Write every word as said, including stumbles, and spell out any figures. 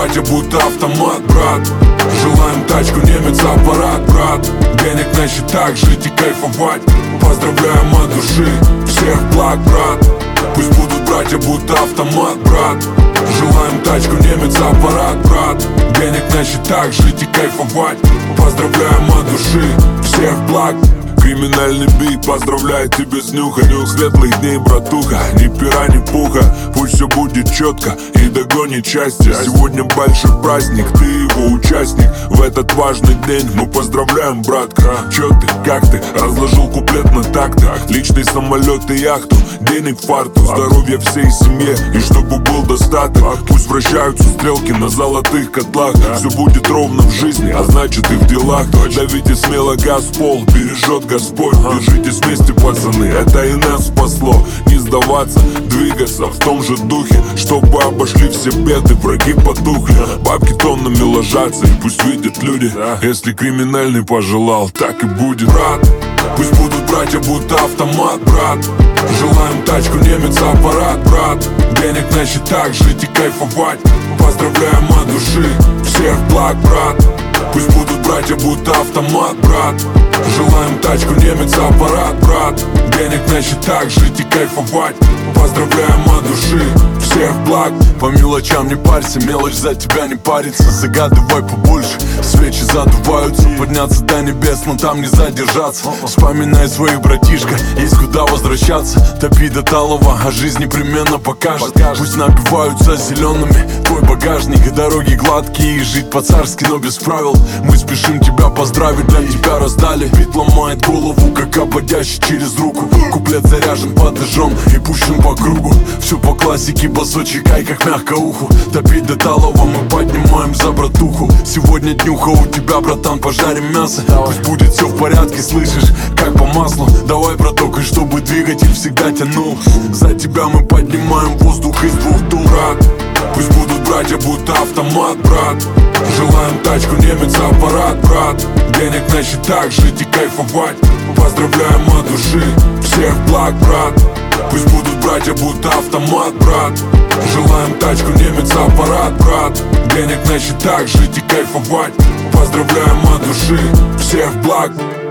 братья, будто автомат, брат. Желаем тачку, немец, аппарат, брат. Денег на счетах, жить и кайфовать. Поздравляем от души, всех благ, брат. Пусть будут братья, будто автомат, брат. Желаем тачку, немец, аппарат, брат. Денег на счетах, жить и кайфовать. Поздравляем от души, всех благ. Криминальный бит поздравляет тебя с нюха. Нюх светлых дней, братуха. Ни пера, ни пуха. Пусть все будет четко и догонит счастье. Сегодня большой праздник, ты его участник. В этот важный день мы поздравляем, братка. Чё ты, как ты, разложил куплет на такты. Личный самолет и яхту, денег фарту. Здоровья всей семье и чтобы был достаток. Пусть вращаются стрелки на золотых котлах. Все будет ровно в жизни, а значит и в делах. Давите смело газ в пол, бережет Господь. Держитесь вместе, пацаны, это и нас спасло. Не сдаваться, двигаться в том же духе, чтобы обошли все беды, враги потухли. Бабки тоннами ложатся, и пусть видят люди. Если криминальный пожелал, так и будет, брат. Пусть будут братья, будто автомат, брат. Желаем тачку, немец, аппарат, брат. Денег на счетах, жить и кайфовать. Поздравляем от души, всех благ, брат. Пусть будут братья, будто автомат, брат. Желаем тачку, немец, аппарат, брат. Денег на счетах, жить и кайфовать. Поздравляем от души, всех благ. По мелочам не парься, мелочь за тебя не парится. Загадывай побольше, свечи задуваются. Подняться до небес, но там не задержаться. Вспоминай своих, братишка, есть куда возвращаться. Топи до талого, а жизнь непременно покажет. Пусть напиваются зелеными твой багажник. Дороги гладкие и жить по-царски, но без правил. Мы спешим тебя поздравить, для тебя раздали. Бит ломает голову, как ободящий через руку. Куплет заряжен под ножом и пущен по кругу. Все по классике, басочек, ай как мягко уху. Топить до талого мы поднимаем за братуху. Сегодня днюха у тебя, братан, пожарим мясо. Пусть будет все в порядке, слышишь, как по маслу. Давай, браток, и чтобы двигатель всегда тянул. За тебя мы поднимаем воздух из двух дул, брат. Пусть будут братья, будто автомат, брат. Желаем тачку, немец, аппарат, брат. Денег на счетах, жить и кайфовать. Поздравляем от души, всех благ, брат. Пусть будут братья, будто автомат, брат. Желаем тачку, немец, аппарат, брат. Денег на счетах, жить и кайфовать. Поздравляем от души, всех благ.